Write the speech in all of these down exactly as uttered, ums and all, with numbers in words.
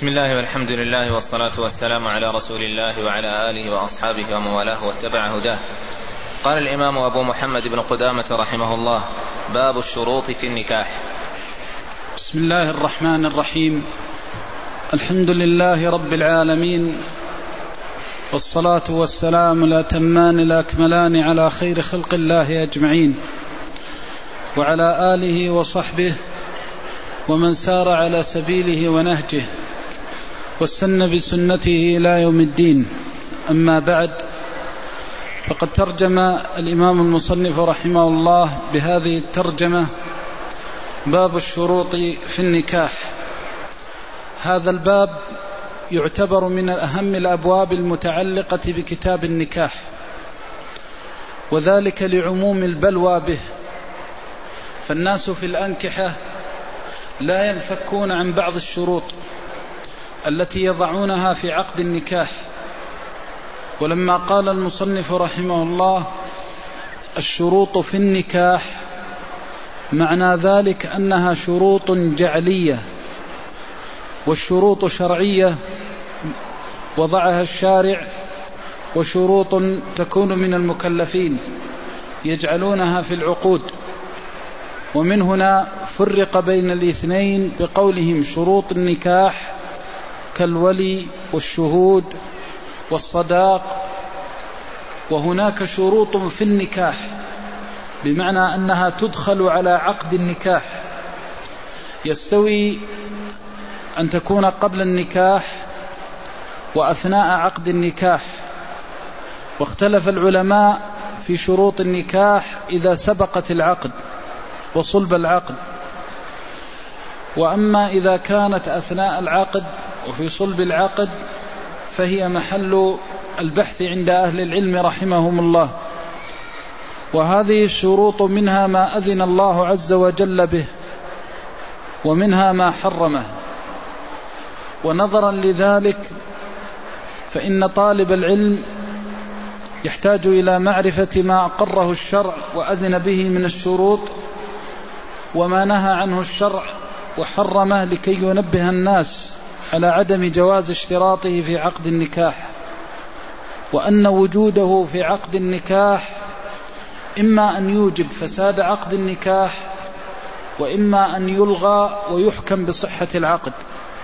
بسم الله والحمد لله والصلاة والسلام على رسول الله وعلى آله وأصحابه ومن والاه واتبع هداه. قال الإمام أبو محمد بن قدامة رحمه الله: باب الشروط في النكاح. بسم الله الرحمن الرحيم. الحمد لله رب العالمين، والصلاة والسلام الأتمان الأكملان على خير خلق الله أجمعين، وعلى آله وصحبه ومن سار على سبيله ونهجه واستنى بسنته إلى يوم الدين. أما بعد، فقد ترجم الإمام المصنف رحمه الله بهذه الترجمة: باب الشروط في النكاح. هذا الباب يعتبر من أهم الأبواب المتعلقة بكتاب النكاح، وذلك لعموم البلوى به، فالناس في الأنكحة لا ينفكون عن بعض الشروط التي يضعونها في عقد النكاح. ولما قال المصنف رحمه الله: الشروط في النكاح، معنى ذلك أنها شروط جعلية، والشروط شرعية وضعها الشارع، وشروط تكون من المكلفين يجعلونها في العقود. ومن هنا فرق بين الاثنين بقولهم شروط النكاح كالولي والشهود والصداق. وهناك شروط في النكاح بمعنى أنها تدخل على عقد النكاح، يستوي أن تكون قبل النكاح وأثناء عقد النكاح. واختلف العلماء في شروط النكاح إذا سبقت العقد وصلب العقد. وأما إذا كانت أثناء العقد وفي صلب العقد فهي محل البحث عند أهل العلم رحمهم الله. وهذه الشروط منها ما أذن الله عز وجل به، ومنها ما حرمه. ونظرا لذلك فإن طالب العلم يحتاج إلى معرفة ما أقره الشرع وأذن به من الشروط، وما نهى عنه الشرع وحرمه، لكي ينبه الناس على عدم جواز اشتراطه في عقد النكاح، وأن وجوده في عقد النكاح إما أن يوجب فساد عقد النكاح، وإما أن يلغى ويحكم بصحة العقد.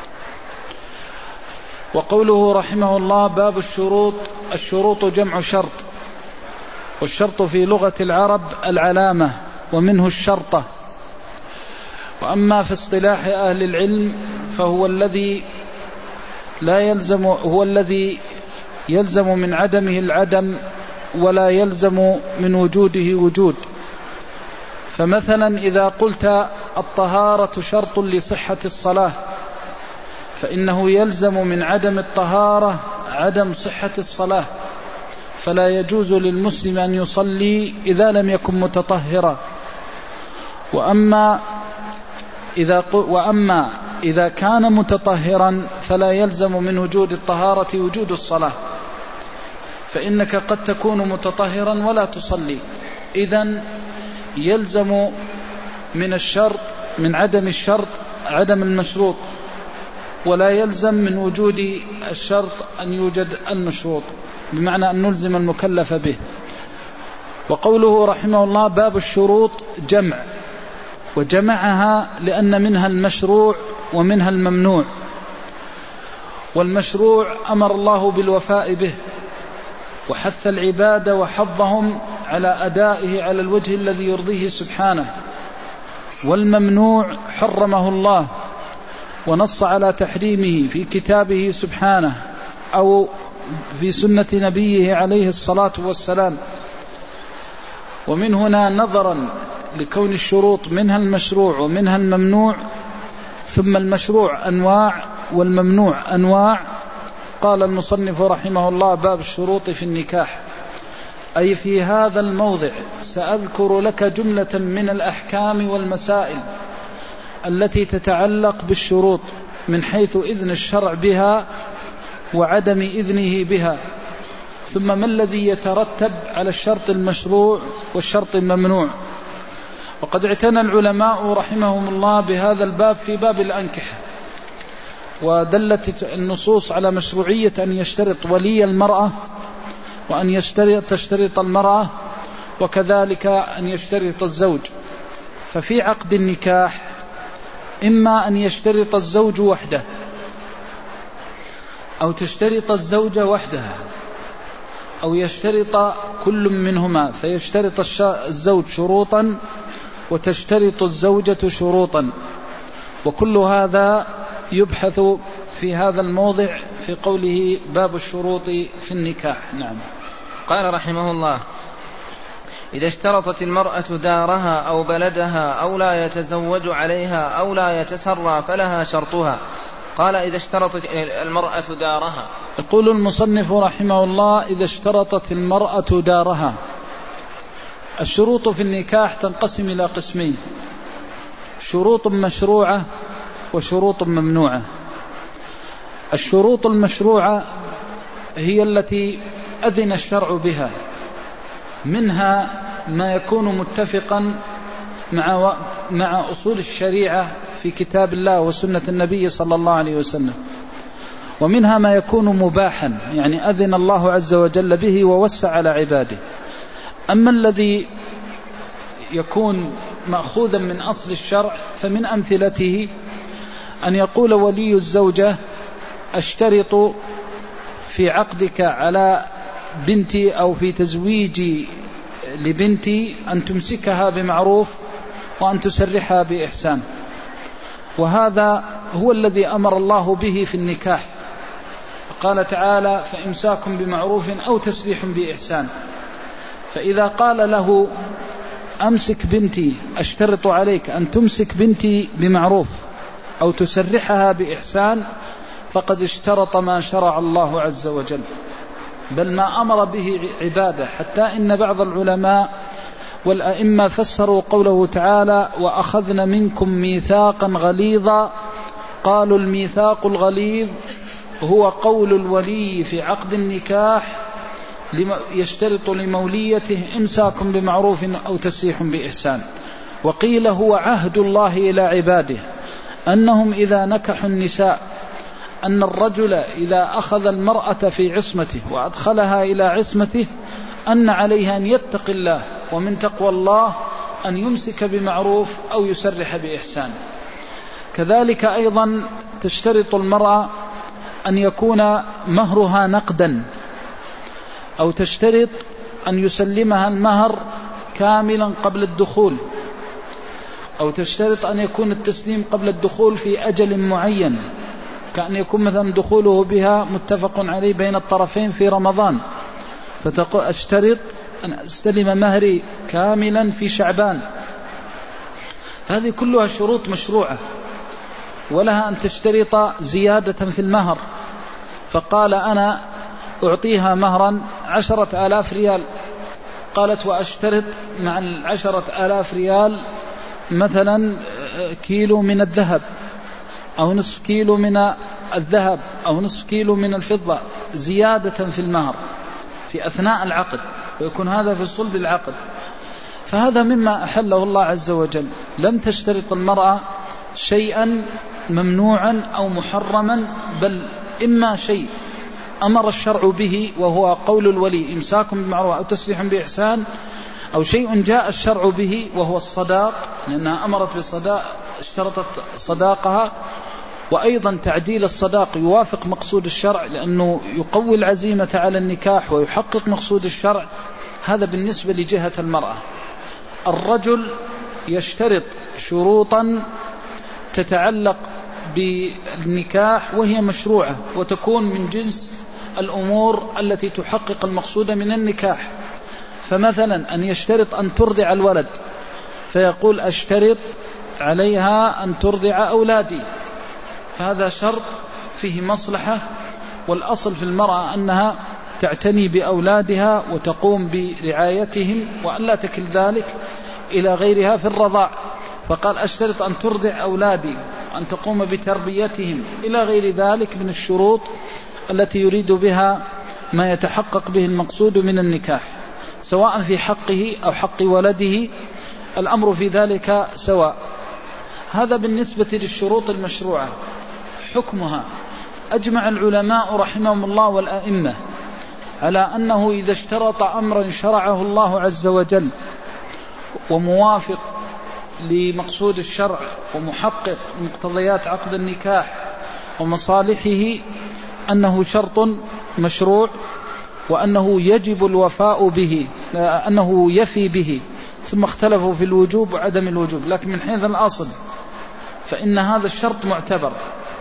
وقوله رحمه الله: باب الشروط. الشروط جمع شرط، والشرط في لغة العرب العلامة، ومنه الشرطة. وأما في اصطلاح أهل العلم فهو الذي لا يلزم هو الذي يلزم من عدمه العدم، ولا يلزم من وجوده وجود. فمثلا إذا قلت الطهارة شرط لصحة الصلاة، فإنه يلزم من عدم الطهارة عدم صحة الصلاة، فلا يجوز للمسلم أن يصلي إذا لم يكن متطهرا. وأما إذا, وأما إذا كان متطهرا فلا يلزم من وجود الطهارة وجود الصلاة، فإنك قد تكون متطهرا ولا تصلي. إذن يلزم من الشرط من عدم الشرط عدم المشروط، ولا يلزم من وجود الشرط أن يوجد المشروط، بمعنى أن نلزم المكلف به. وقوله رحمه الله: باب الشروط جمع، وجمعها لأن منها المشروع ومنها الممنوع. والمشروع أمر الله بالوفاء به، وحث العباد وحضهم على أدائه على الوجه الذي يرضيه سبحانه. والممنوع حرمه الله ونص على تحريمه في كتابه سبحانه أو في سنة نبيه عليه الصلاة والسلام. ومن هنا نظرا لكون الشروط منها المشروع ومنها الممنوع، ثم المشروع أنواع والممنوع أنواع، قال المصنف رحمه الله: باب الشروط في النكاح. أي في هذا الموضع سأذكر لك جملة من الأحكام والمسائل التي تتعلق بالشروط، من حيث إذن الشرع بها وعدم إذنه بها، ثم ما الذي يترتب على الشرط المشروع والشرط الممنوع. وقد اعتنى العلماء رحمهم الله بهذا الباب في باب الأنكحة، ودلت النصوص على مشروعية أن يشترط ولي المرأة، وأن يشترط تشترط المرأة، وكذلك أن يشترط الزوج. ففي عقد النكاح إما أن يشترط الزوج وحده، أو تشترط الزوجة وحدها، أو يشترط كل منهما، فيشترط الزوج شروطا وتشترط الزوجة شروطا. وكل هذا يبحث في هذا الموضع في قوله باب الشروط في النكاح. نعم. قال رحمه الله: إذا اشترطت المرأة دارها أو بلدها أو لا يتزوج عليها أو لا يتسرى فلها شرطها. قال: إذا اشترطت المرأة دارها. يقول المصنف رحمه الله: إذا اشترطت المرأة دارها. الشروط في النكاح تنقسم إلى قسمين: شروط مشروعة وشروط ممنوعة. الشروط المشروعة هي التي أذن الشرع بها، منها ما يكون متفقا مع مع أصول الشريعة في كتاب الله وسنة النبي صلى الله عليه وسلم، ومنها ما يكون مباحا، يعني أذن الله عز وجل به ووسع على عباده. أما الذي يكون مأخوذا من أصل الشرع فمن أمثلته أن يقول ولي الزوجة: أشترط في عقدك على بنتي أو في تزويجي لبنتي أن تمسكها بمعروف وأن تسرحها بإحسان. وهذا هو الذي أمر الله به في النكاح، قال تعالى: فإمساك بمعروف أو تسريح بإحسان. فإذا قال له: أمسك بنتي، أشترط عليك أن تمسك بنتي بمعروف أو تسرحها بإحسان، فقد اشترط ما شرع الله عز وجل، بل ما أمر به عباده. حتى إن بعض العلماء والأئمة فسروا قوله تعالى: وأخذنا منكم ميثاقا غليظا. قالوا: الميثاق الغليظ هو قول الولي في عقد النكاح يشترط لموليته إمساك بمعروف أو تسريح بإحسان. وقيل هو عهد الله إلى عباده أنهم إذا نكحوا النساء، أن الرجل إذا أخذ المرأة في عصمته وأدخلها إلى عصمته أن عليها أن يتقي الله، ومن تقوى الله أن يمسك بمعروف أو يسرح بإحسان. كذلك أيضا تشترط المرأة أن يكون مهرها نقدا، أو تشترط أن يسلمها المهر كاملا قبل الدخول، أو تشترط أن يكون التسليم قبل الدخول في أجل معين، كأن يكون مثلا دخوله بها متفق عليه بين الطرفين في رمضان، فتقول: أشترط أن أستلم مهري كاملا في شعبان. هذه كلها شروط مشروعة. ولها أن تشترط زيادة في المهر، فقال: أنا أعطيها مهرا عشرة آلاف ريال، قالت: وأشترط مع العشرة آلاف ريال مثلا كيلو من الذهب، أو نصف كيلو من الذهب، أو نصف كيلو من الفضة، زيادة في المهر في أثناء العقد، ويكون هذا في صلب العقد. فهذا مما أحله الله عز وجل. لم تشترط المرأة شيئا ممنوعا أو محرما، بل إما شيء أمر الشرع به وهو قول الولي إمساك بمعروف أو تسريح بإحسان، أو شيء جاء الشرع به وهو الصداق، لأنها أمرت بالصداق، اشترطت صداقها. وأيضا تعديل الصداق يوافق مقصود الشرع، لأنه يقوي العزيمة على النكاح ويحقق مقصود الشرع. هذا بالنسبة لجهة المرأة. الرجل يشترط شروطا تتعلق بالنكاح وهي مشروعة، وتكون من جنس الأمور التي تحقق المقصود من النكاح. فمثلا أن يشترط أن ترضع الولد، فيقول: أشترط عليها أن ترضع أولادي. فهذا شرط فيه مصلحة، والأصل في المرأة أنها تعتني بأولادها وتقوم برعايتهم، وأن لا تكل ذلك إلى غيرها في الرضاع. فقال: أشترط أن ترضع أولادي، أن تقوم بتربيتهم، إلى غير ذلك من الشروط التي يريد بها ما يتحقق به المقصود من النكاح، سواء في حقه أو حق ولده، الأمر في ذلك سواء. هذا بالنسبة للشروط المشروعة. حكمها. أجمع العلماء رحمهم الله والأئمة على أنه إذا اشترط أمرا شرعه الله عز وجل وموافق لمقصود الشرع ومحقق مقتضيات عقد النكاح ومصالحه أنه شرط مشروع وأنه يجب الوفاء به، أنه يفي به، ثم اختلفوا في الوجوب وعدم الوجوب، لكن من حيث الأصل فإن هذا الشرط معتبر.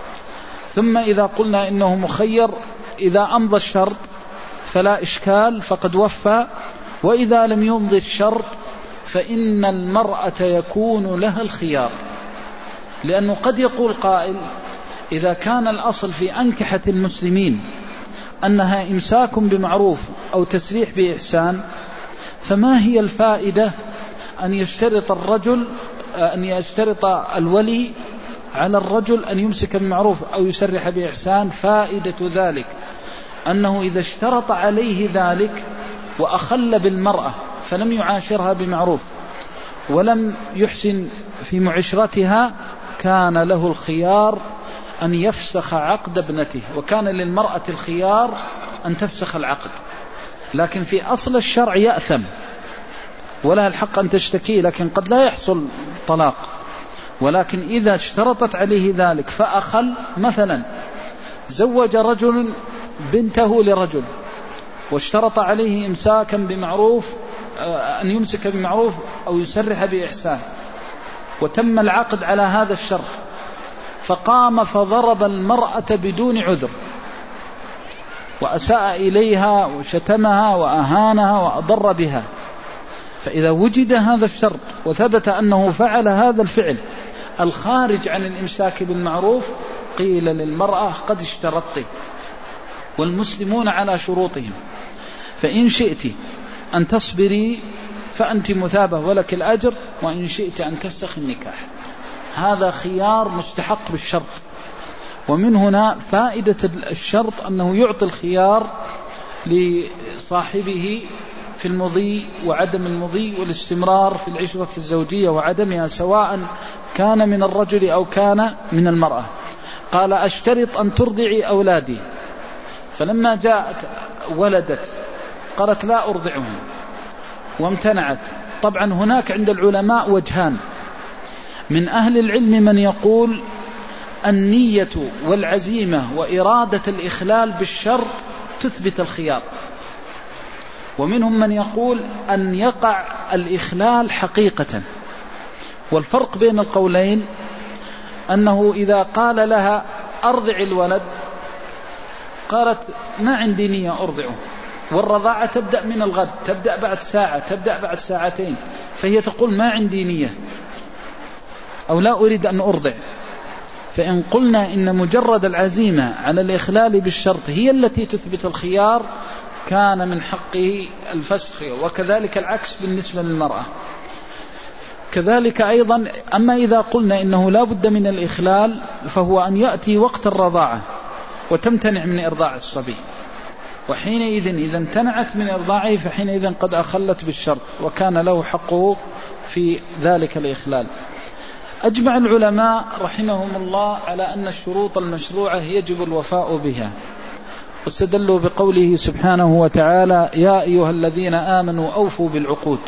ثم إذا قلنا إنه مخير، إذا أمضى الشرط فلا إشكال فقد وفى، وإذا لم يمضي الشرط فإن المرأة يكون لها الخيار، لأنه قد يقول قائل إذا كان الأصل في أنكحة المسلمين أنها إمساك بمعروف أو تسريح بإحسان، فما هي الفائدة أن يشترط الرجل أن يشترط الولي على الرجل أن يمسك بمعروف أو يسرح بإحسان؟ فائدة ذلك أنه إذا اشترط عليه ذلك وأخل بالمرأة فلم يعاشرها بمعروف ولم يحسن في معشرتها، كان له الخيار أن يفسخ عقد ابنته، وكان للمرأة الخيار أن تفسخ العقد. لكن في أصل الشرع يأثم ولها الحق أن تشتكي، لكن قد لا يحصل طلاق. ولكن إذا اشترطت عليه ذلك فأخل، مثلا زوج رجل بنته لرجل واشترط عليه إمساكا بمعروف، أن يمسك بمعروف أو يسرح بإحسان، وتم العقد على هذا الشرط، فقام فضرب المرأة بدون عذر وأساء إليها وشتمها وأهانها وأضر بها، فإذا وجد هذا الشرط وثبت أنه فعل هذا الفعل الخارج عن الإمساك بالمعروف، قيل للمرأة قد اشترطت والمسلمون على شروطهم، فإن شئت أن تصبري فأنت مثابة ولك الأجر، وإن شئت أن تفسخ النكاح. هذا خيار مستحق بالشرط. ومن هنا فائدة الشرط أنه يعطي الخيار لصاحبه في المضي وعدم المضي والاستمرار في العشرة الزوجية وعدمها، سواء كان من الرجل أو كان من المرأة. قال أشترط أن ترضعي أولادي، فلما جاءت ولدت قالت لا أرضعهم وامتنعت. طبعا هناك عند العلماء وجهان، من أهل العلم من يقول النية والعزيمة وإرادة الإخلال بالشرط تثبت الخيار، ومنهم من يقول أن يقع الإخلال حقيقة. والفرق بين القولين أنه إذا قال لها أرضع الولد قالت ما عندي نية أرضعه، والرضاعة تبدأ من الغد، تبدأ بعد ساعة، تبدأ بعد ساعتين، فهي تقول ما عندي نية أو لا أريد أن أرضع. فإن قلنا إن مجرد العزيمة على الإخلال بالشرط هي التي تثبت الخيار، كان من حقه الفسخ، وكذلك العكس بالنسبة للمرأة. كذلك أيضا، أما إذا قلنا إنه لا بد من الإخلال فهو أن يأتي وقت الرضاعة وتمتنع من إرضاع الصبي، وحينئذ إذا امتنعت من إرضاعه فحينئذ قد أخلت بالشرط وكان له حقه في ذلك الإخلال. أجمع العلماء رحمهم الله على أن الشروط المشروعة يجب الوفاء بها، واستدلوا بقوله سبحانه وتعالى يا أيها الذين آمنوا أوفوا بالعقود.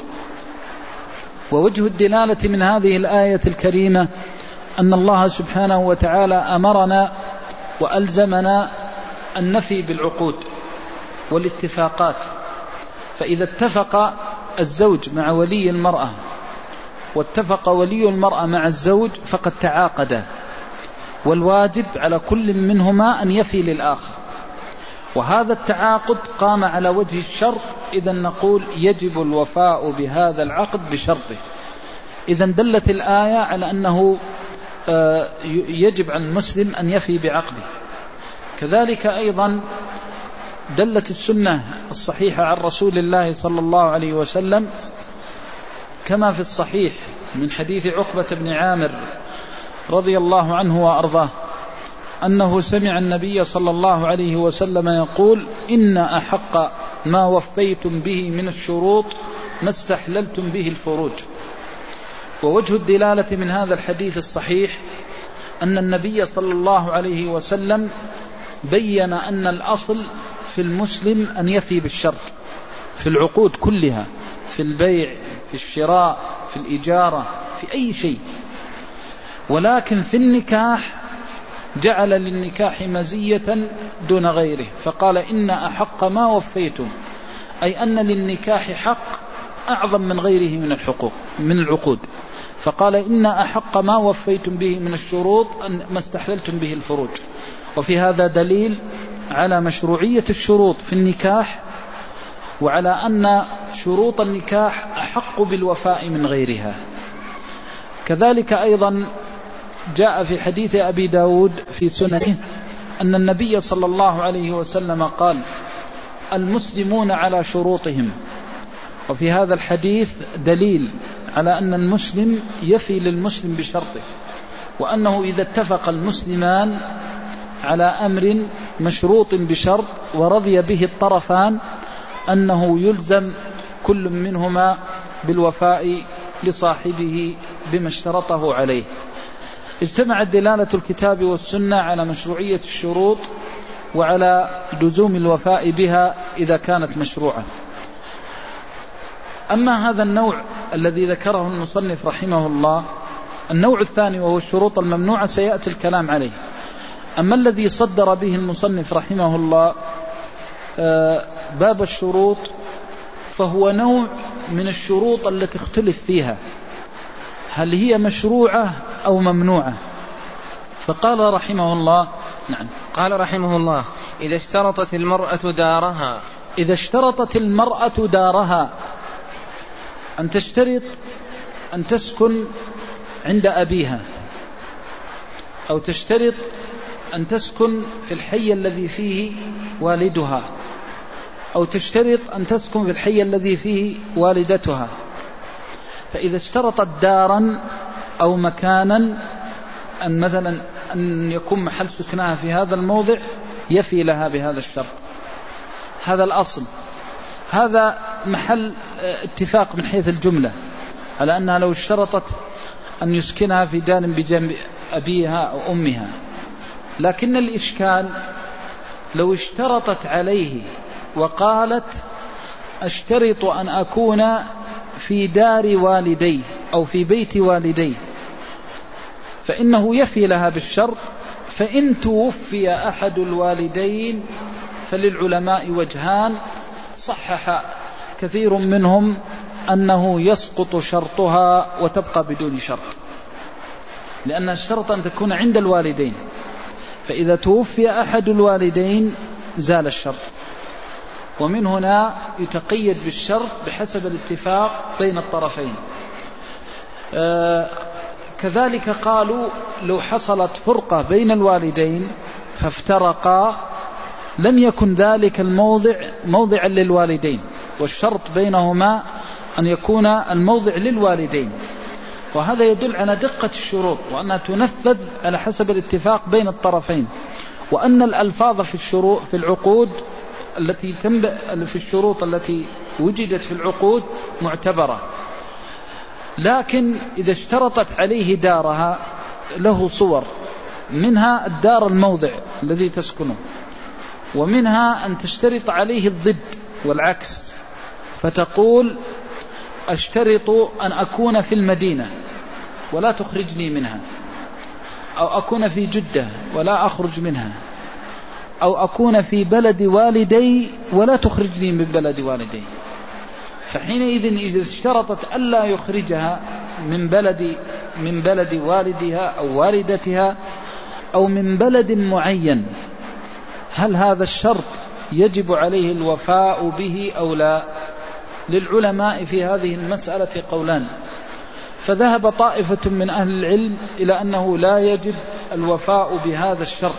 ووجه الدلالة من هذه الآية الكريمة أن الله سبحانه وتعالى أمرنا وألزمنا النفي بالعقود والاتفاقات. فإذا اتفق الزوج مع ولي المرأة واتفق ولي المرأة مع الزوج فقد تعاقدا، والواجب على كل منهما أن يفي للآخر، وهذا التعاقد قام على وجه الشرط، إذا نقول يجب الوفاء بهذا العقد بشرطه. إذا دلت الآية على أنه يجب على المسلم أن يفي بعقده. كذلك أيضا دلت السنة الصحيحة عن رسول الله صلى الله عليه وسلم كما في الصحيح من حديث عقبة بن عامر رضي الله عنه وأرضاه أنه سمع النبي صلى الله عليه وسلم يقول إن أحق ما وفيتم به من الشروط ما استحللتم به الفروج. ووجه الدلالة من هذا الحديث الصحيح أن النبي صلى الله عليه وسلم بين أن الأصل في المسلم أن يفي بالشرط في العقود كلها، في البيع، في الشراء، في الإجارة، في أي شيء. ولكن في النكاح جعل للنكاح مزية دون غيره، فقال إن أحق ما وفيتم، أي أن للنكاح حق أعظم من غيره من الحقوق من العقود. فقال إن أحق ما وفيتم به من الشروط أن ما استحللتم به الفروج. وفي هذا دليل على مشروعية الشروط في النكاح، وعلى أن شروط النكاح أحق بالوفاء من غيرها. كذلك أيضا جاء في حديث أبي داود في سننه أن النبي صلى الله عليه وسلم قال: المسلمون على شروطهم. وفي هذا الحديث دليل على أن المسلم يفي للمسلم بشرطه، وأنه إذا اتفق المسلمان على أمر مشروط بشرط ورضي به الطرفان أنه يلزم كل منهما بالوفاء لصاحبه بما اشترطه عليه. اجتمعت دلالة الكتاب والسنة على مشروعية الشروط وعلى لزوم الوفاء بها إذا كانت مشروعة. أما هذا النوع الذي ذكره المصنف رحمه الله، النوع الثاني وهو الشروط الممنوعة سيأتي الكلام عليه. أما الذي صدر به المصنف رحمه الله باب الشروط، فهو نوع من الشروط التي اختلف فيها هل هي مشروعة أو ممنوعة. فقال رحمه الله نعم قال رحمه الله: إذا اشترطت المرأة دارها إذا اشترطت المرأة دارها، أن تشترط أن تسكن عند أبيها، أو تشترط أن تسكن في الحي الذي فيه والدها، أو تشترط أن تسكن في الحي الذي فيه والدتها. فإذا اشترطت دارا أو مكانا، أن مثلا أن يكون محل سكنها في هذا الموضع، يفي لها بهذا الشرط. هذا الأصل، هذا محل اتفاق من حيث الجملة على أنها لو اشترطت أن يسكنها في دار بجنب أبيها أو أمها. لكن الإشكال لو اشترطت عليه وقالت: اشترط أن أكون في دار والدي أو في بيت والدي، فإنه يفي لها بالشرط. فإن توفي أحد الوالدين فللعلماء وجهان، صحح كثير منهم أنه يسقط شرطها وتبقى بدون شرط، لأن الشرط أن تكون عند الوالدين، فإذا توفي أحد الوالدين زال الشرط. ومن هنا يتقيد بالشرط بحسب الاتفاق بين الطرفين. آه كذلك قالوا: لو حصلت فرقة بين الوالدين فافترقا، لم يكن ذلك الموضع موضعا للوالدين، والشرط بينهما أن يكون الموضع للوالدين. وهذا يدل على دقة الشروط، وأنها تنفذ على حسب الاتفاق بين الطرفين، وأن الألفاظ في الشروط في العقود التي تنبأ في الشروط التي وجدت في العقود معتبرة. لكن إذا اشترطت عليه دارها، له صور، منها الدار الموضع الذي تسكنه، ومنها أن تشترط عليه الضد والعكس، فتقول: أشترط أن أكون في المدينة ولا تخرجني منها، أو أكون في جدة ولا أخرج منها، أو أكون في بلد والدي ولا تخرجني من بلد والدي. فحينئذ إذا اشترطت ألا يخرجها من بلد من بلد والدها أو والدتها أو من بلد معين، هل هذا الشرط يجب عليه الوفاء به أو لا؟ للعلماء في هذه المسألة قولان، فذهب طائفة من أهل العلم إلى أنه لا يجب الوفاء بهذا الشرط،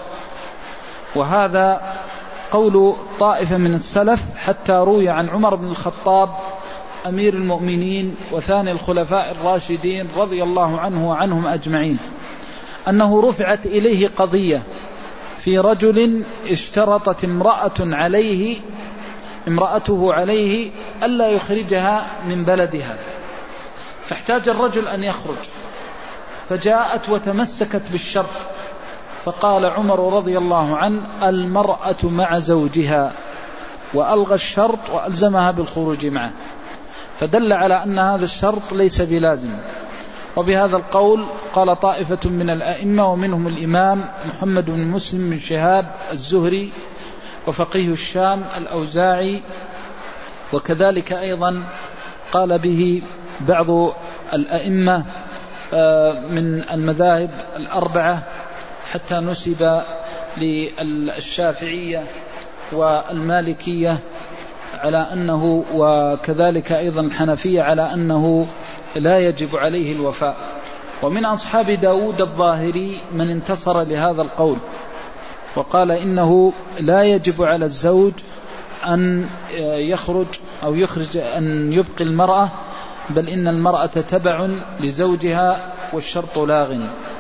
وهذا قول طائفة من السلف، حتى روي عن عمر بن الخطاب أمير المؤمنين وثاني الخلفاء الراشدين رضي الله عنه وعنهم أجمعين، أنه رفعت إليه قضية في رجل اشترطت امرأة عليه امرأته عليه ألا يخرجها من بلدها، فاحتاج الرجل أن يخرج، فجاءت وتمسكت بالشرط، فقال عمر رضي الله عنه: المرأة مع زوجها، وألغى الشرط وألزمها بالخروج معه، فدل على أن هذا الشرط ليس بلازم. وبهذا القول قال طائفة من الأئمة، ومنهم الإمام محمد بن مسلم بن شهاب الزهري وفقيه الشام الأوزاعي، وكذلك أيضا قال به بعض الأئمة من المذاهب الأربعة، حتى نسب للشافعية والمالكية على أنه، وكذلك أيضا الحنفية على أنه لا يجب عليه الوفاء. ومن أصحاب داود الظاهري من انتصر لهذا القول وقال إنه لا يجب على الزوج أن يخرج أو يخرج أن يبقي المرأة، بل إن المرأة تبع لزوجها والشرط لاغ.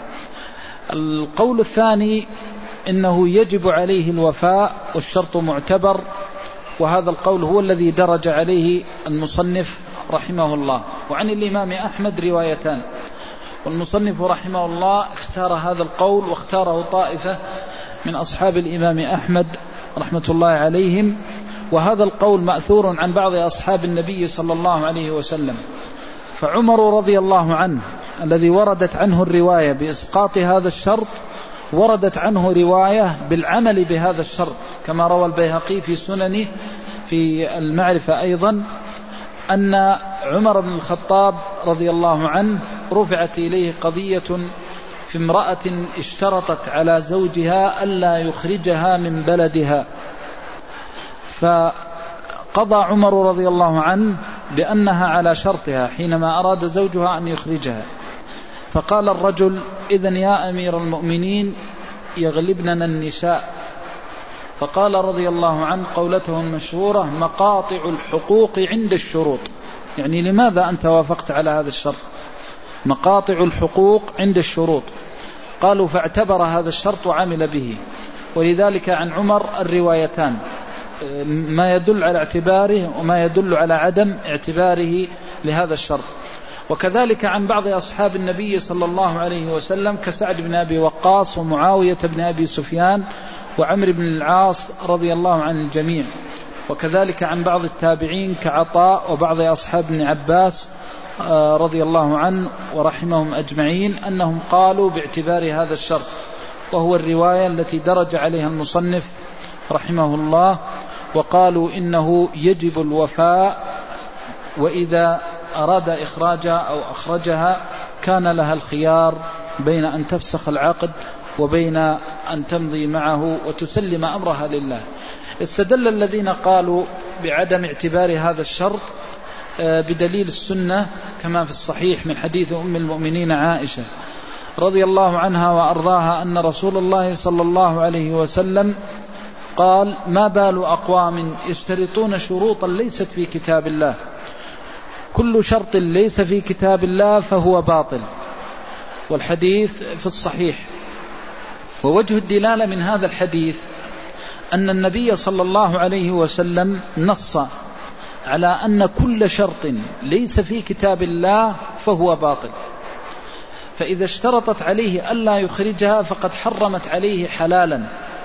القول الثاني إنه يجب عليه الوفاء والشرط معتبر، وهذا القول هو الذي درج عليه المصنف رحمه الله. وعن الإمام أحمد روايتان، والمصنف رحمه الله اختار هذا القول، واختاره طائفة من أصحاب الإمام أحمد رحمة الله عليهم. وهذا القول مأثور عن بعض أصحاب النبي صلى الله عليه وسلم. فعمر رضي الله عنه الذي وردت عنه الرواية بإسقاط هذا الشرط، وردت عنه رواية بالعمل بهذا الشرط، كما روى البيهقي في سننه في المعرفة أيضا، أن عمر بن الخطاب رضي الله عنه رفعت إليه قضية في امرأة اشترطت على زوجها ألا يخرجها من بلدها، فقضى عمر رضي الله عنه بأنها على شرطها حينما أراد زوجها أن يخرجها. فقال الرجل: إذن يا أمير المؤمنين يغلبننا النساء. فقال رضي الله عنه قولته المشهورة: مقاطع الحقوق عند الشروط. يعني لماذا أنت وافقت على هذا الشرط؟ مقاطع الحقوق عند الشروط. قالوا: فاعتبر هذا الشرط وعمل به. ولذلك عن عمر الروايتان، ما يدل على اعتباره وما يدل على عدم اعتباره لهذا الشرط. وكذلك عن بعض أصحاب النبي صلى الله عليه وسلم كسعد بن أبي وقاص ومعاوية بن أبي سفيان وعمر بن العاص رضي الله عن الجميع. وكذلك عن بعض التابعين كعطاء وبعض أصحاب ابن عباس رضي الله عنه ورحمهم أجمعين أنهم قالوا باعتبار هذا الشرط، وهو الرواية التي درج عليها المصنف رحمه الله، وقالوا إنه يجب الوفاء، وإذا أراد إخراجها أو أخرجها كان لها الخيار بين أن تفسخ العقد وبين أن تمضي معه وتسلم أمرها لله. استدل الذين قالوا بعدم اعتبار هذا الشرط بدليل السنة كما في الصحيح من حديث أم المؤمنين عائشة رضي الله عنها وأرضاها أن رسول الله صلى الله عليه وسلم قال: ما بال أقوام يشترطون شروطا ليست في كتاب الله، كل شرط ليس في كتاب الله فهو باطل. والحديث في الصحيح. ووجه الدلالة من هذا الحديث أن النبي صلى الله عليه وسلم نص على أن كل شرط ليس في كتاب الله فهو باطل، فإذا اشترطت عليه ألا يخرجها فقد حرمت عليه حلالا،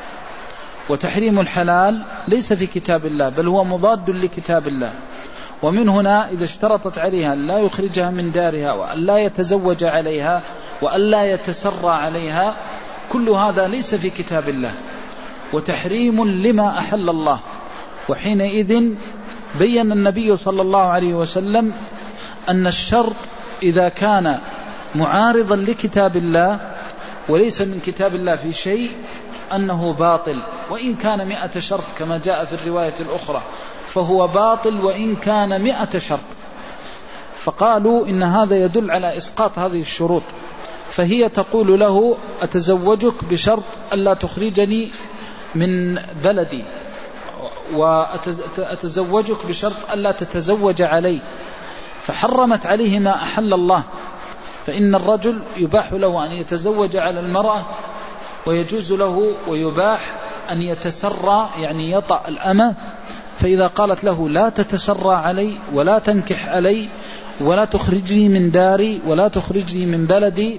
وتحريم الحلال ليس في كتاب الله بل هو مضاد لكتاب الله. ومن هنا إذا اشترطت عليها لا يخرجها من دارها وأن لا يتزوج عليها وأن لا يتسرى عليها، كل هذا ليس في كتاب الله وتحريم لما أحل الله. وحينئذ بين النبي صلى الله عليه وسلم أن الشرط إذا كان معارضا لكتاب الله وليس من كتاب الله في شيء أنه باطل، وإن كان مئة شرط كما جاء في الرواية الأخرى فهو باطل وإن كان مئة شرط. فقالوا إن هذا يدل على إسقاط هذه الشروط. فهي تقول له: أتزوجك بشرط ألا تخرجني من بلدي، وأتزوجك بشرط ألا تتزوج علي، فحرمت عليه ما أحل الله. فإن الرجل يباح له أن يتزوج على المرأة، ويجوز له ويباح أن يتسرى يعني يطأ الأمة. فإذا قالت له: لا تتسرى علي ولا تنكح علي ولا تخرجني من داري ولا تخرجني من بلدي،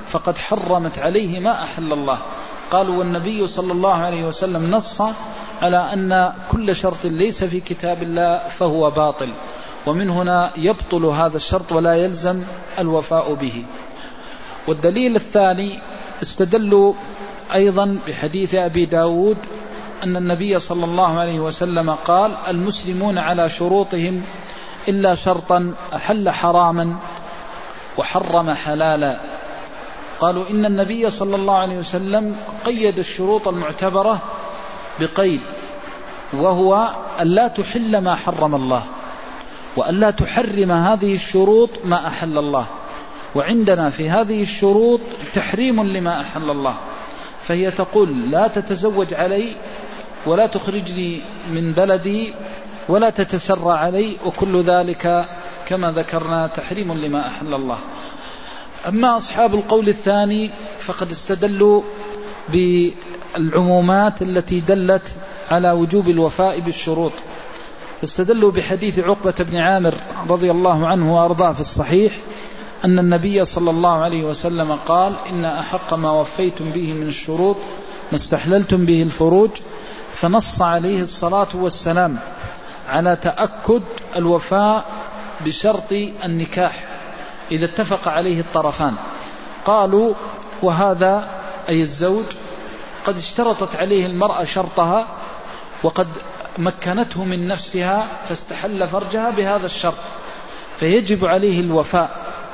فقد حرمت عليه ما أحل الله. قالوا والنبي صلى الله عليه وسلم نص على أن كل شرط ليس في كتاب الله فهو باطل، ومن هنا يبطل هذا الشرط ولا يلزم الوفاء به. والدليل الثاني استدلوا أيضا بحديث أبي داود أن النبي صلى الله عليه وسلم قال المسلمون على شروطهم إلا شرطا أحل حراما وحرم حلالا. قالوا إن النبي صلى الله عليه وسلم قيد الشروط المعتبرة بقيد، وهو ألا تحل ما حرم الله وألا تحرم هذه الشروط ما أحل الله. وعندنا في هذه الشروط تحريم لما أحل الله، فهي تقول لا تتزوج علي ولا تخرجني من بلدي ولا تتسرى علي، وكل ذلك كما ذكرنا تحريم لما أحل الله. أما أصحاب القول الثاني فقد استدلوا بالعمومات التي دلت على وجوب الوفاء بالشروط، فاستدلوا بحديث عقبة بن عامر رضي الله عنه وأرضاه في الصحيح أن النبي صلى الله عليه وسلم قال إن أحق ما وفيتم به من الشروط ما استحللتم به الفروج، فنص عليه الصلاة والسلام على تأكد الوفاء بشرط النكاح إذا اتفق عليه الطرفان. قالوا وهذا أي الزوج قد اشترطت عليه المرأة شرطها وقد مكنته من نفسها فاستحل فرجها بهذا الشرط، فيجب عليه الوفاء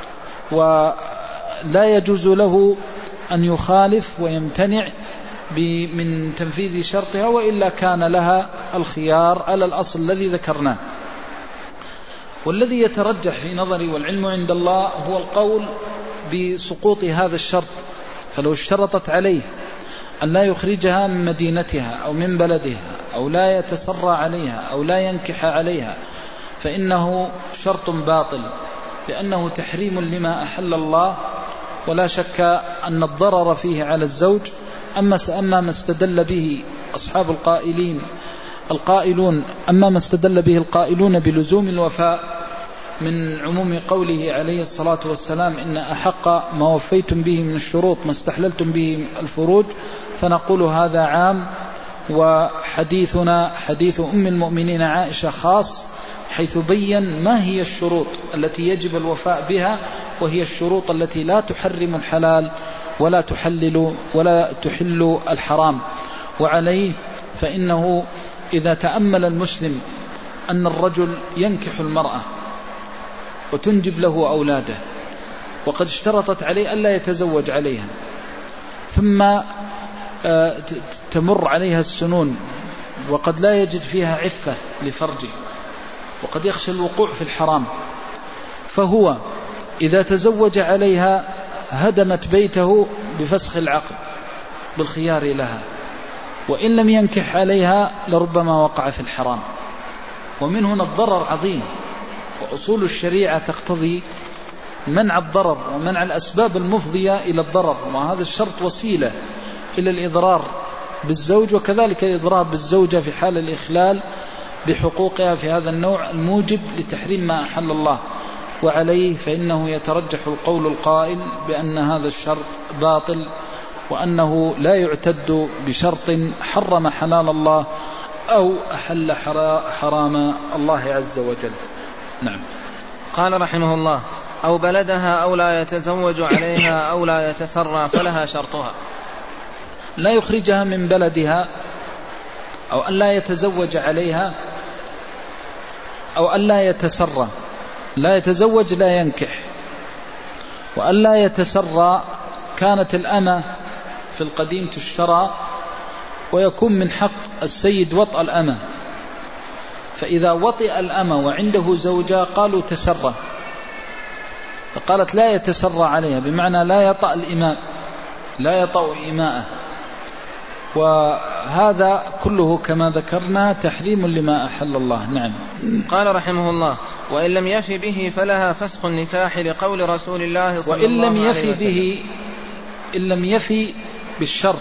ولا يجوز له أن يخالف ويمتنع من تنفيذ شرطها، وإلا كان لها الخيار على الأصل الذي ذكرناه. والذي يترجح في نظري والعلم عند الله هو القول بسقوط هذا الشرط، فلو اشترطت عليه أن لا يخرجها من مدينتها أو من بلدها أو لا يتسرى عليها أو لا ينكح عليها فإنه شرط باطل، لأنه تحريم لما أحل الله، ولا شك أن الضرر فيه على الزوج. أما أما ما استدل به أصحاب القائلين القائلون أما ما استدل به القائلون بلزوم الوفاء من عموم قوله عليه الصلاة والسلام إن أحق ما وفيتم به من الشروط ما استحللتم به الفروج، فنقول هذا عام، وحديثنا حديث أم المؤمنين عائشة خاص، حيث بين ما هي الشروط التي يجب الوفاء بها، وهي الشروط التي لا تحرم الحلال ولا تحلل ولا تحل الحرام. وعليه فإنه إذا تأمل المسلم أن الرجل ينكح المرأة وتنجب له أولاده وقد اشترطت عليه ألا يتزوج عليها، ثم تمر عليها السنون وقد لا يجد فيها عفة لفرجه وقد يخشى الوقوع في الحرام، فهو إذا تزوج عليها هدمت بيته بفسخ العقد بالخيار لها، وإن لم ينكح عليها لربما وقع في الحرام. ومن هنا الضرر عظيم، وأصول الشريعة تقتضي منع الضرر ومنع الأسباب المفضية إلى الضرر، وهذا الشرط وسيلة إلى الإضرار بالزوج، وكذلك الإضرار بالزوجة في حال الإخلال بحقوقها في هذا النوع الموجب لتحريم ما أحل الله. وعليه فإنه يترجح القول القائل بأن هذا الشرط باطل، وأنه لا يعتد بشرط حرم حلال الله أو أحل حرام الله عز وجل. نعم. قال رحمه الله: أو بلدها أو لا يتزوج عليها أو لا يتسرى فلها شرطها. لا يخرجها من بلدها أو أن لا يتزوج عليها أو أن لا يتسرى، لا يتزوج لا ينكح، وأن لا يتسرى. كانت الأمة في القديم تشترى ويكون من حق السيد وطأ الأمة، فإذا وطئ الأمة وعنده زوجة قالوا تسرى، فقالت لا يتسرى عليها بمعنى لا يطأ الإماء، لا يطأ إماءه. وهذا كله كما ذكرنا تحريم لما أحل الله. نعم. قال رحمه الله: وإن لم يفي به فلها فسخ النكاح لقول رسول الله صلى الله عليه وسلم. وإن لم يفي به، إن لم يفي بالشرط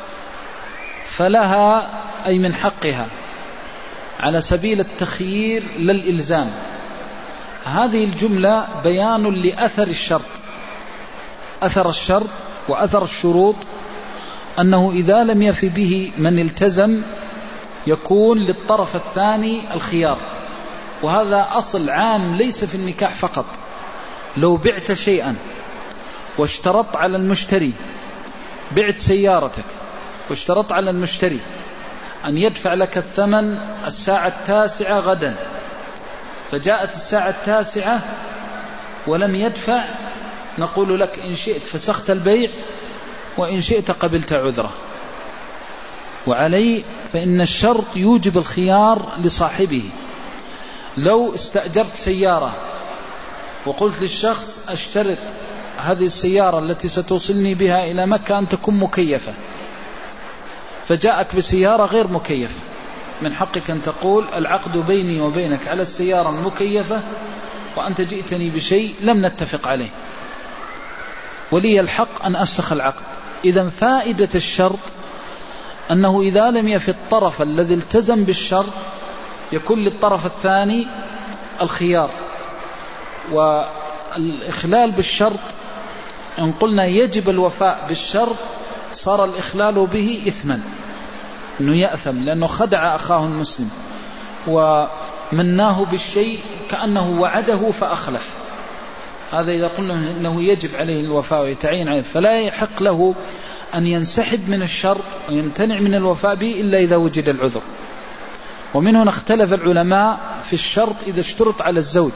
فلها أي من حقها على سبيل التخيير للإلزام. هذه الجملة بيان لأثر الشرط، أثر الشرط وأثر الشروط أنه إذا لم يفي به من التزم يكون للطرف الثاني الخيار، وهذا أصل عام ليس في النكاح فقط. لو بعت شيئا واشترط على المشتري، بعت سيارتك واشترط على المشتري أن يدفع لك الثمن الساعة التاسعة غدا، فجاءت الساعة التاسعة ولم يدفع، نقول لك إن شئت فسخت البيع وإن شئت قبلت عذره. وعليه فإن الشرط يوجب الخيار لصاحبه. لو استأجرت سيارة وقلت للشخص أشترط هذه السيارة التي ستوصلني بها إلى مكة أن تكون مكيفة، فجاءك بسيارة غير مكيفة، من حقك أن تقول العقد بيني وبينك على السيارة المكيفة، وأنت جئتني بشيء لم نتفق عليه، ولي الحق أن أفسخ العقد. إذن فائدة الشرط أنه إذا لم يفي الطرف الذي التزم بالشرط يكون للطرف الثاني الخيار. والإخلال بالشرط إن قلنا يجب الوفاء بالشرط صار الإخلال به إثما، أنه يأثم لأنه خدع أخاه المسلم ومناه بالشيء كأنه وعده فأخلف. هذا إذا قلنا أنه يجب عليه الوفاء ويتعين عليه، فلا يحق له أن ينسحب من الشرط ويمتنع من الوفاء به إلا إذا وجد العذر. ومن هنا اختلف العلماء في الشرط إذا اشترط على الزوج،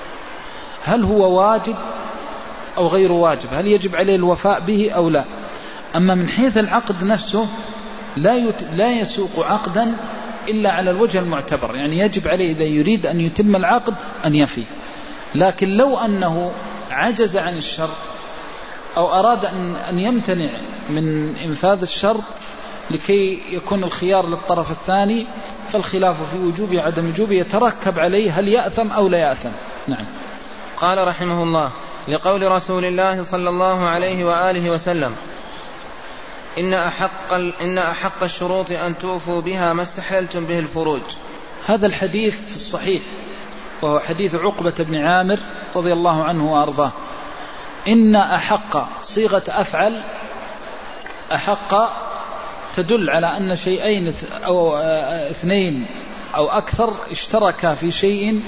هل هو واجب أو غير واجب، هل يجب عليه الوفاء به أو لا. أما من حيث العقد نفسه لا, يت... لا يسوق عقدا إلا على الوجه المعتبر، يعني يجب عليه إذا يريد أن يتم العقد أن يفي. لكن لو أنه عجز عن الشرط أو أراد أن يمتنع من إنفاذ الشرط لكي يكون الخيار للطرف الثاني، فالخلاف في وجوبه عدم وجوبه يتركب عليه هل يأثم أو لا يأثم. نعم. قال رحمه الله: لقول رسول الله صلى الله عليه وآله وسلم: إن أحق, إن أحق الشروط أن توفوا بها ما استحللتم به الفروج. هذا الحديث في الصحيح، وهو حديث عقبة بن عامر رضي الله عنه وأرضاه. إن أحق صيغة أفعل، أحق تدل على أن شيئين أو اثنين أو أكثر اشتركا في شيء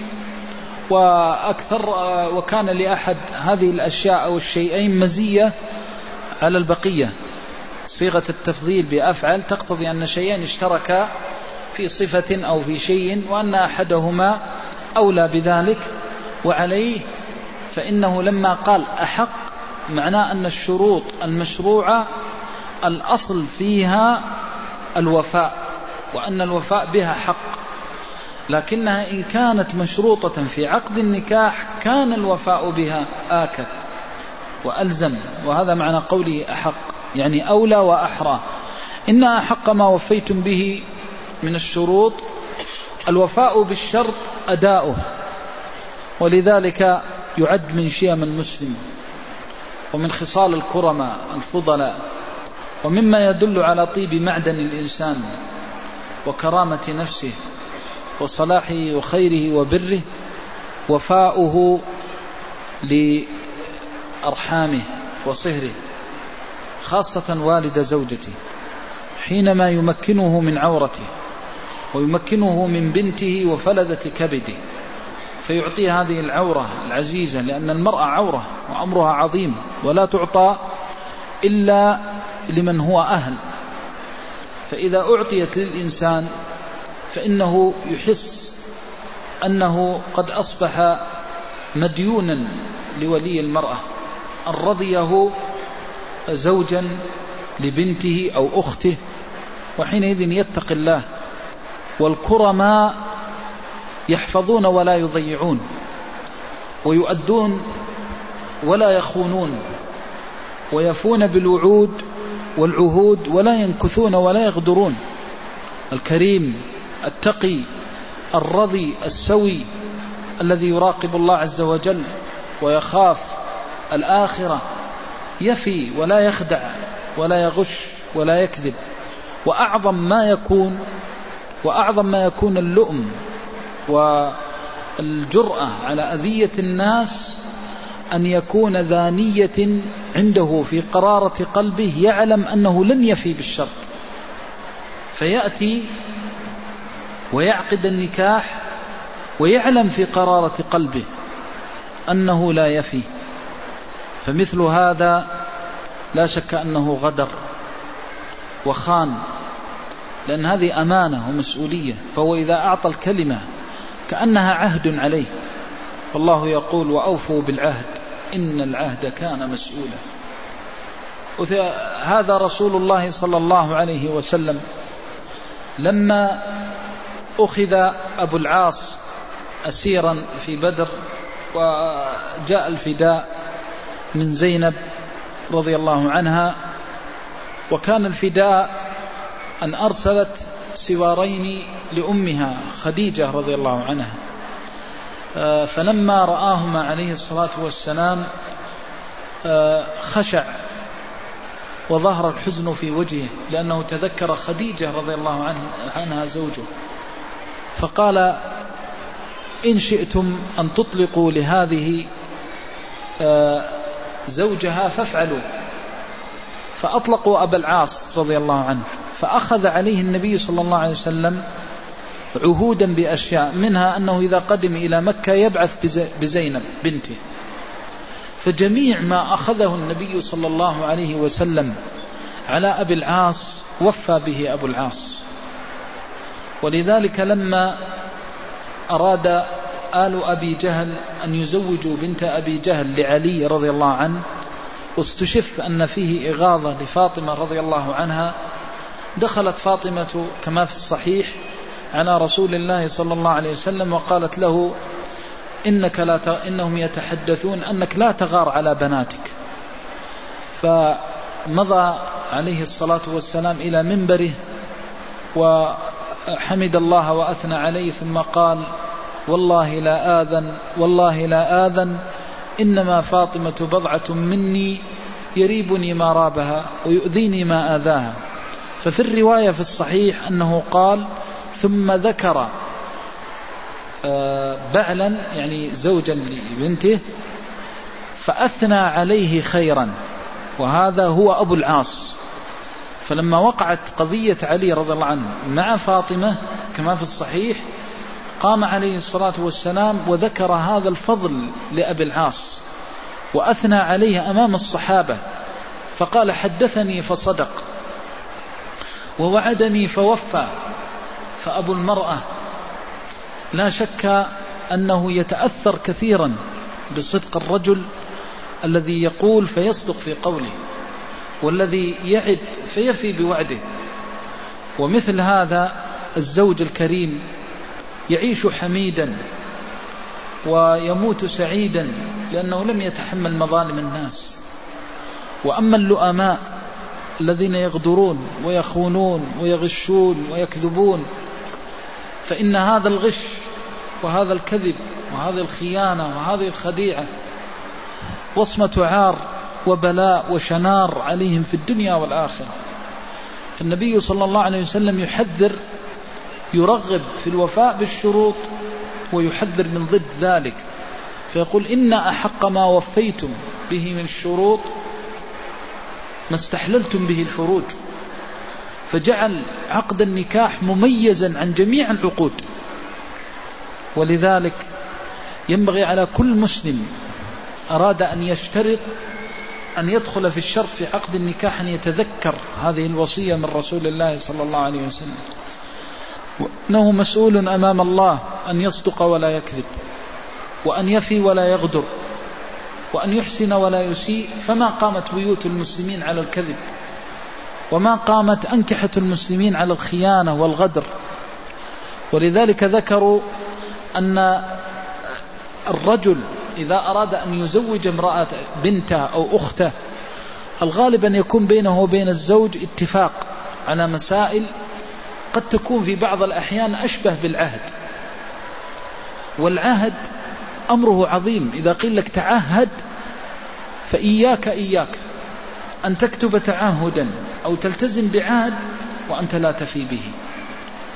وأكثر، وكان لأحد هذه الأشياء أو الشيئين مزية على البقية. صيغة التفضيل بأفعل تقتضي أن شيئين اشتركا في صفة أو في شيء وأن أحدهما أولى بذلك. وعليه فإنه لما قال أحق معناه أن الشروط المشروعة الأصل فيها الوفاء، وأن الوفاء بها حق، لكنها إن كانت مشروطة في عقد النكاح كان الوفاء بها آكد وألزم، وهذا معنى قوله أحق، يعني أولى وأحرى. إن أحق ما وفيتم به من الشروط الوفاء بالشرط أداؤه، ولذلك يعد من شيم المسلم ومن خصال الكرماء الفضلاء، ومما يدل على طيب معدن الإنسان وكرامة نفسه وصلاحه وخيره وبره وفاؤه لأرحامه وصهره، خاصة والد زوجته، حينما يمكنه من عورته ويمكنه من بنته وفلذة كبده، فيعطي هذه العورة العزيزة، لأن المرأة عورة وأمرها عظيم ولا تعطى إلا لمن هو أهل. فإذا أعطيت للإنسان فإنه يحس أنه قد أصبح مديونا لولي المرأة أن رضيه زوجا لبنته أو أخته، وحينئذ يتقي الله. والكرماء يحفظون ولا يضيعون، ويؤدون ولا يخونون، ويفون بالوعود والعهود ولا ينكثون ولا يغدرون. الكريم التقي الرضي السوي الذي يراقب الله عز وجل ويخاف الآخرة يفي ولا يخدع ولا يغش ولا يكذب. وأعظم ما يكون وأعظم ما يكون اللؤم والجرأة على أذية الناس أن يكون ذا نية عنده في قرارة قلبه يعلم أنه لن يفي بالشرط، فيأتي ويعقد النكاح ويعلم في قرارة قلبه أنه لا يفي، فمثل هذا لا شك أنه غدر وخان، لأن هذه أمانة ومسؤولية، فهو إذا أعطى الكلمة كأنها عهد عليه، والله يقول وأوفوا بالعهد إن العهد كان مسؤولا. هذا رسول الله صلى الله عليه وسلم لما أخذ أبو العاص أسيرا في بدر وجاء الفداء من زينب رضي الله عنها، وكان الفداء أن أرسلت سوارين لأمها خديجة رضي الله عنها، فلما رآهما عليه الصلاة والسلام خشع وظهر الحزن في وجهه، لأنه تذكر خديجة رضي الله عنها زوجه، فقال إن شئتم أن تطلقوا لهذه زوجها فافعلوا، فأطلقوا أبا العاص رضي الله عنه، فأخذ عليه النبي صلى الله عليه وسلم عهودا بأشياء، منها أنه إذا قدم إلى مكة يبعث بزينب بنته، فجميع ما أخذه النبي صلى الله عليه وسلم على أبي العاص وفى به أبو العاص. ولذلك لما أراد آل أبي جهل أن يزوجوا بنت أبي جهل لعلي رضي الله عنه، واستشف أن فيه إغاظة لفاطمة رضي الله عنها، دخلت فاطمة كما في الصحيح على رسول الله صلى الله عليه وسلم وقالت له إنك لا ت... إنهم يتحدثون أنك لا تغار على بناتك. فمضى عليه الصلاة والسلام إلى منبره وحمد الله وأثنى عليه، ثم قال والله لا آذن والله لا آذن إنما فاطمة بضعة مني يريبني ما رابها ويؤذيني ما آذاها. ففي الرواية في الصحيح أنه قال ثم ذكر بعلا يعني زوجا لبنته فأثنى عليه خيرا، وهذا هو أبو العاص. فلما وقعت قضية علي رضي الله عنه مع فاطمة كما في الصحيح، قام عليه الصلاة والسلام وذكر هذا الفضل لأبي العاص وأثنى عليه أمام الصحابة، فقال حدثني فصدق ووعدني فوفى. فأبو المرأة لا شك أنه يتأثر كثيرا بصدق الرجل الذي يقول فيصدق في قوله، والذي يعد فيفي بوعده. ومثل هذا الزوج الكريم يعيش حميدا ويموت سعيدا لأنه لم يتحمل مظالم الناس. وأما اللؤماء الذين يغدرون ويخونون ويغشون ويكذبون، فإن هذا الغش وهذا الكذب وهذه الخيانة وهذه الخديعة وصمة عار وبلاء وشنار عليهم في الدنيا والآخرة. فالنبي صلى الله عليه وسلم يحذر، يرغب في الوفاء بالشروط ويحذر من ضد ذلك، فيقول إن أحق ما وفيتم به من الشروط ما استحللتم به الفروج، فجعل عقد النكاح مميزا عن جميع العقود. ولذلك ينبغي على كل مسلم أراد أن يشترط أن يدخل في الشرط في عقد النكاح أن يتذكر هذه الوصية من رسول الله صلى الله عليه وسلم، وأنه مسؤول أمام الله أن يصدق ولا يكذب، وأن يفي ولا يغدر، وأن يحسن ولا يسيء. فما قامت بيوت المسلمين على الكذب، وما قامت أنكحة المسلمين على الخيانة والغدر. ولذلك ذكروا أن الرجل إذا أراد أن يزوج امرأة بنته أو أخته، الغالب أن يكون بينه وبين الزوج اتفاق على مسائل قد تكون في بعض الأحيان أشبه بالعهد، والعهد أمره عظيم. إذا قيل لك تعهد فإياك إياك أن تكتب تعهدا أو تلتزم بعهد وأنت لا تفي به،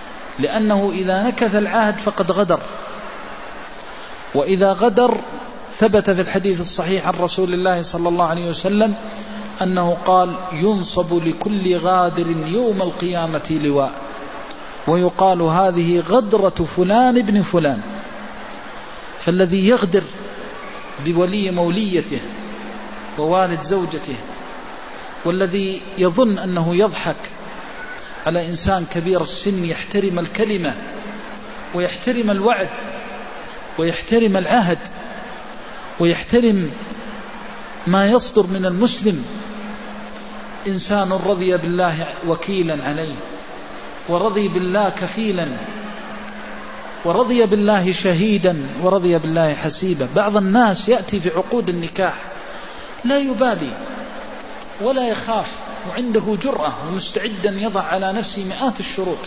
لأنه إذا نكث العهد فقد غدر، وإذا غدر ثبت في الحديث الصحيح عن رسول الله صلى الله عليه وسلم أنه قال ينصب لكل غادر يوم القيامة لواء ويقال هذه غدرة فلان ابن فلان. فالذي يغدر بولي موليته ووالد زوجته، والذي يظن أنه يضحك على إنسان كبير السن يحترم الكلمة ويحترم الوعد ويحترم العهد ويحترم ما يصدر من المسلم، إنسان رضي بالله وكيلا عليه ورضي بالله كفيلا ورضي بالله شهيدا ورضي بالله حسيبا. بعض الناس يأتي في عقود النكاح لا يبالي ولا يخاف وعنده جرأة ومستعدا يضع على نفسه مئات الشروط،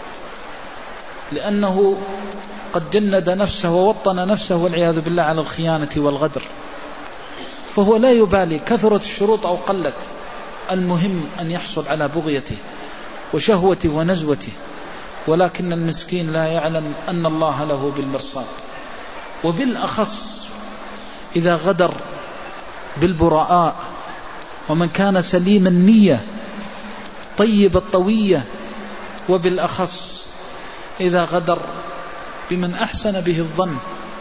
لأنه قد جند نفسه ووطن نفسه والعياذ بالله على الخيانة والغدر، فهو لا يبالي كثرت الشروط أو قلت، المهم أن يحصل على بغيته وشهوته ونزوته. ولكن المسكين لا يعلم أن الله له بالمرصاد، وبالأخص إذا غدر بالبراء ومن كان سليم النية طيب الطوية، وبالأخص إذا غدر بمن أحسن به الظن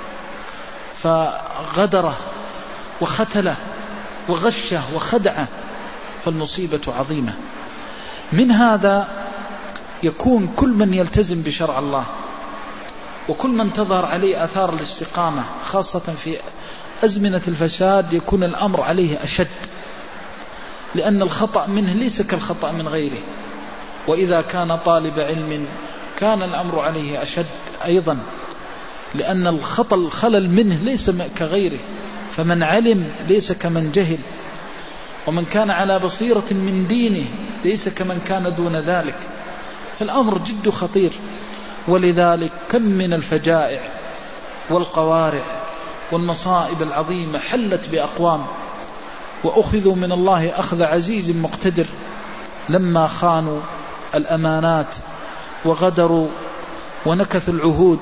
فغدره وختله وغشه وخدعه، فالمصيبة عظيمة. من هذا يكون كل من يلتزم بشرع الله وكل من تظهر عليه آثار الاستقامة خاصة في أزمنة الفساد يكون الأمر عليه أشد، لأن الخطأ منه ليس كالخطأ من غيره، وإذا كان طالب علم كان الأمر عليه أشد أيضا، لأن الخطأ الخلل منه ليس كغيره، فمن علم ليس كمن جهل، ومن كان على بصيرة من دينه ليس كمن كان دون ذلك، فالأمر جد خطير. ولذلك كم من الفجائع والقوارع والمصائب العظيمة حلت بأقوام وأخذوا من الله أخذ عزيز مقتدر لما خانوا الأمانات وغدروا ونكثوا العهود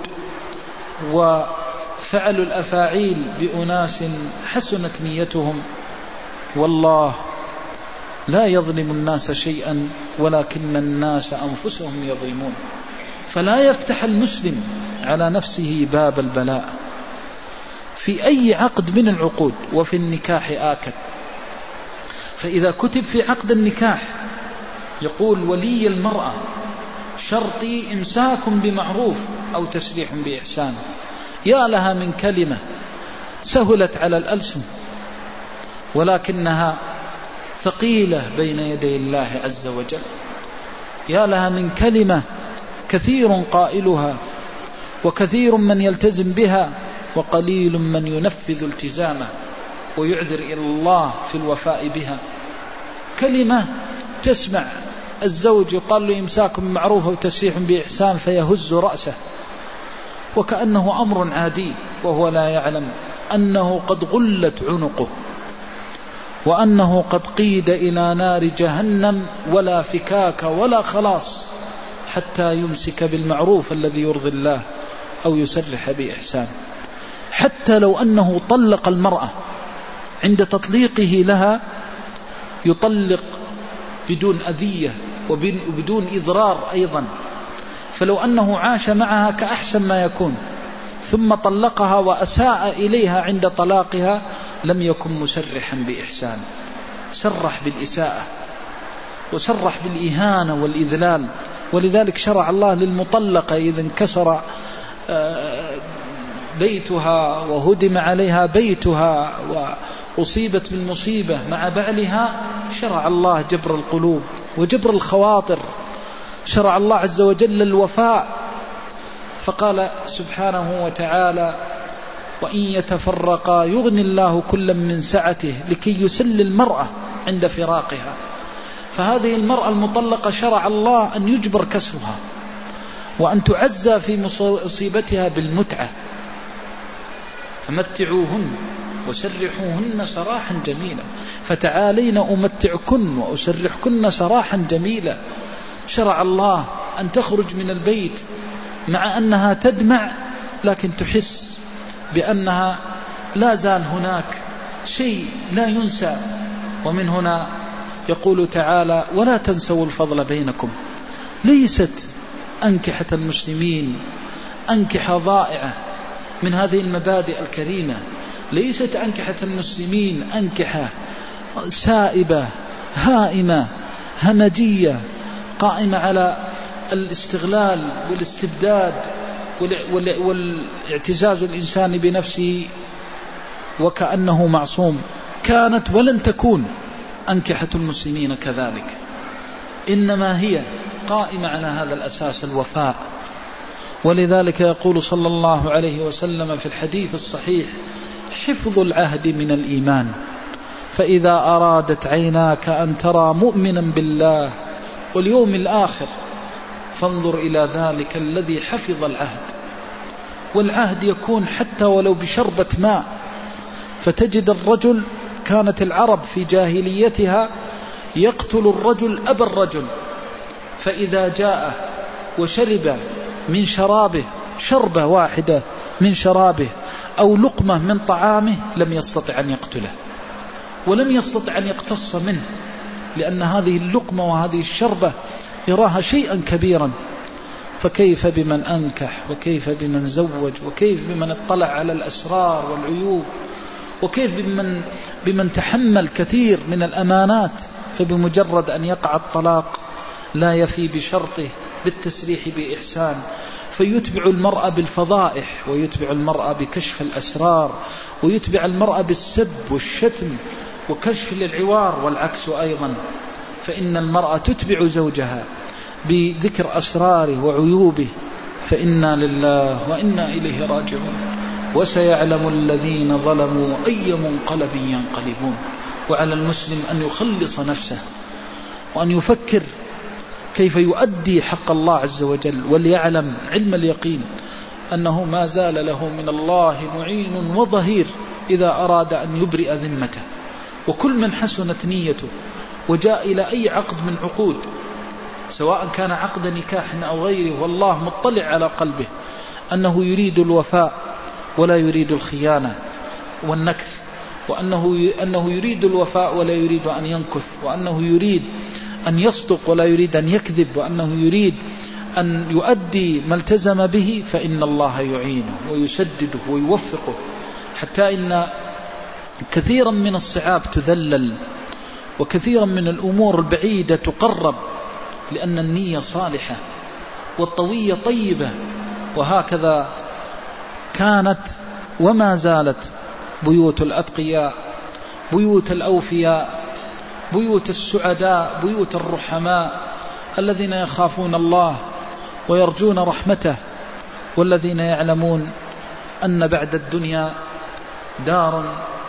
وفعلوا الأفاعيل بأناس حسنت نيتهم. والله لا يظلم الناس شيئا ولكن الناس أنفسهم يظلمون. فلا يفتح المسلم على نفسه باب البلاء في أي عقد من العقود، وفي النكاح آكد. فإذا كتب في عقد النكاح يقول ولي المرأة شرطي إمساك بمعروف أو تسريح بإحسان، يا لها من كلمة سهلت على الألسن ولكنها ثقيلة بين يدي الله عز وجل، يا لها من كلمة كثير قائلها وكثير من يلتزم بها وقليل من ينفذ التزامه ويعذر إلى الله في الوفاء بها. كلمة تسمع الزوج يقال له إمساك بمعروف وتسريح بإحسان فيهز رأسه وكأنه أمر عادي، وهو لا يعلم أنه قد غلت عنقه وأنه قد قيد إلى نار جهنم ولا فكاك ولا خلاص حتى يمسك بالمعروف الذي يرضي الله أو يسرح بإحسان. حتى لو أنه طلق المرأة عند تطليقه لها يطلق بدون أذية وبدون إضرار أيضا، فلو أنه عاش معها كأحسن ما يكون ثم طلقها وأساء إليها عند طلاقها لم يكن مسرحا بإحسان، سرح بالإساءة وسرح بالإهانة والإذلال. ولذلك شرع الله للمطلقة إذا انكسر بيتها وهدم عليها بيتها وأصيبت بالمصيبة مع بعلها، شرع الله جبر القلوب وجبر الخواطر، شرع الله عز وجل الوفاء، فقال سبحانه وتعالى وإن يتفرقا يغني الله كلا من سعته لكي يسل المرأة عند فراقها. فهذه المرأة المطلقة شرع الله أن يجبر كسرها وأن تعزى في مصيبتها بالمتعة، فمتعوهن وسرحوهن سراحا جميلا، فتعالين أمتعكن وأسرحكن سراحا جميلا. شرع الله أن تخرج من البيت مع أنها تدمع لكن تحس بأنها لا زال هناك شيء لا ينسى. ومن هنا يقول تعالى ولا تنسوا الفضل بينكم. ليست أنكحة المسلمين أنكحة ضائعة من هذه المبادئ الكريمة، ليست أنكحة المسلمين أنكحة سائبة هائمة همجية قائمة على الاستغلال والاستبداد والاعتزاز الإنسان بنفسه وكأنه معصوم. كانت ولن تكون أنكحة المسلمين كذلك، إنما هي قائمة على هذا الأساس الوفاء. ولذلك يقول صلى الله عليه وسلم في الحديث الصحيح حفظ العهد من الإيمان، فإذا أرادت عيناك أن ترى مؤمنا بالله واليوم الآخر فانظر إلى ذلك الذي حفظ العهد. والعهد يكون حتى ولو بشربة ماء. فتجد الرجل، كانت العرب في جاهليتها يقتل الرجل أبا الرجل، فإذا جاء وشرب من شرابه شربة واحدة من شرابه أو لقمة من طعامه لم يستطع أن يقتله ولم يستطع أن يقتص منه، لأن هذه اللقمة وهذه الشربة يراها شيئا كبيرا. فكيف بمن أنكح، وكيف بمن زوج، وكيف بمن اطلع على الأسرار والعيوب، وكيف بمن, بمن تحمل كثير من الأمانات، فبمجرد أن يقع الطلاق لا يفي بشرطه بالتسريح بإحسان، فيتبع المرأة بالفضائح، ويتبع المرأة بكشف الأسرار، ويتبع المرأة بالسب والشتم وكشف للعوار. والعكس أيضا، فإن المرأة تتبع زوجها بذكر أسراره وعيوبه. فإنا لله وإنا إليه راجعون. وسيعلم الذين ظلموا أي منقلب ينقلبون. وعلى المسلم أن يخلص نفسه وأن يفكر كيف يؤدي حق الله عز وجل، وليعلم علم اليقين أنه ما زال له من الله معين وظهير إذا أراد أن يبرئ ذمته. وكل من حسنت نيته وجاء إلى أي عقد من عقود، سواء كان عقد نكاح أو غيره، والله مطلع على قلبه أنه يريد الوفاء ولا يريد الخيانة والنكث، وأنه أنه يريد الوفاء ولا يريد أن ينكث، وأنه يريد أن يصدق ولا يريد أن يكذب، وأنه يريد أن يؤدي ما التزم به، فإن الله يعينه ويسدده ويوفقه. حتى إن كثيرا من الصعاب تذلل، وكثيرا من الأمور البعيدة تقرب، لأن النية صالحة والطوية طيبة. وهكذا كانت وما زالت بيوت الأتقياء، بيوت الأوفياء، بيوت السعداء، بيوت الرحماء الذين يخافون الله ويرجون رحمته، والذين يعلمون أن بعد الدنيا دارا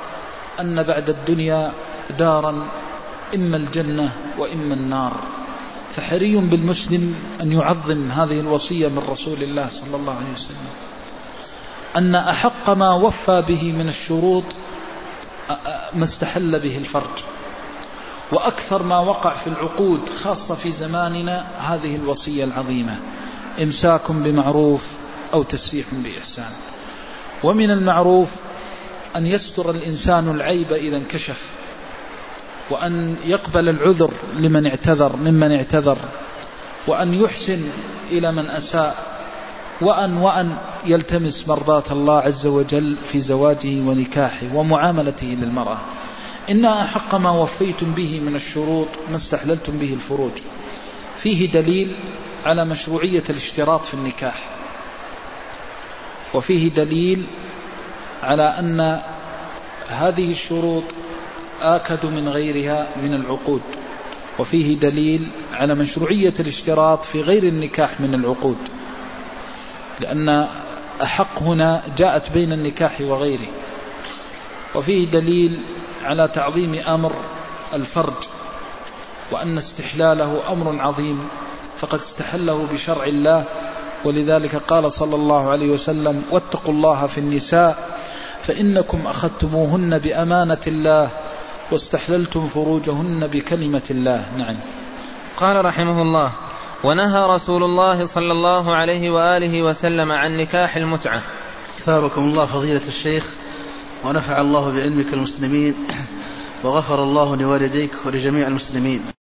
أن بعد الدنيا دارا إما الجنة وإما النار. فحري بالمسلم أن يعظم هذه الوصية من رسول الله صلى الله عليه وسلم، أن أحق ما وفى به من الشروط ما استحل به الفرج، وأكثر ما وقع في العقود خاصة في زماننا هذه الوصية العظيمة: إمساك بمعروف أو تسريح بإحسان. ومن المعروف أن يستر الإنسان العيب إذا انكشف، وأن يقبل العذر لمن اعتذر ممن اعتذر، وأن يحسن إلى من أساء، وأن وأن يلتمس مرضاة الله عز وجل في زواجه ونكاحه ومعاملته للمرأة. إن أحق ما وفيتم به من الشروط ما استحللتم به الفروج. فيه دليل على مشروعية الاشتراط في النكاح، وفيه دليل على أن هذه الشروط آكد من غيرها من العقود، وفيه دليل على مشروعية الاشتراط في غير النكاح من العقود، لأن أحق هنا جاءت بين النكاح وغيره. وفيه دليل على تعظيم أمر الفرج، وأن استحلاله أمر عظيم، فقد استحله بشرع الله. ولذلك قال صلى الله عليه وسلم: واتقوا الله في النساء فإنكم أخذتموهن بأمانة الله واستحللتم فروجهن بكلمة الله. نعم. قال رحمه الله: ونهى رسول الله صلى الله عليه وآله وسلم عن نكاح المتعة. ثابكم الله فضيلة الشيخ. ونفع الله بعلمك المسلمين، وغفر الله لوالديك ولجميع المسلمين.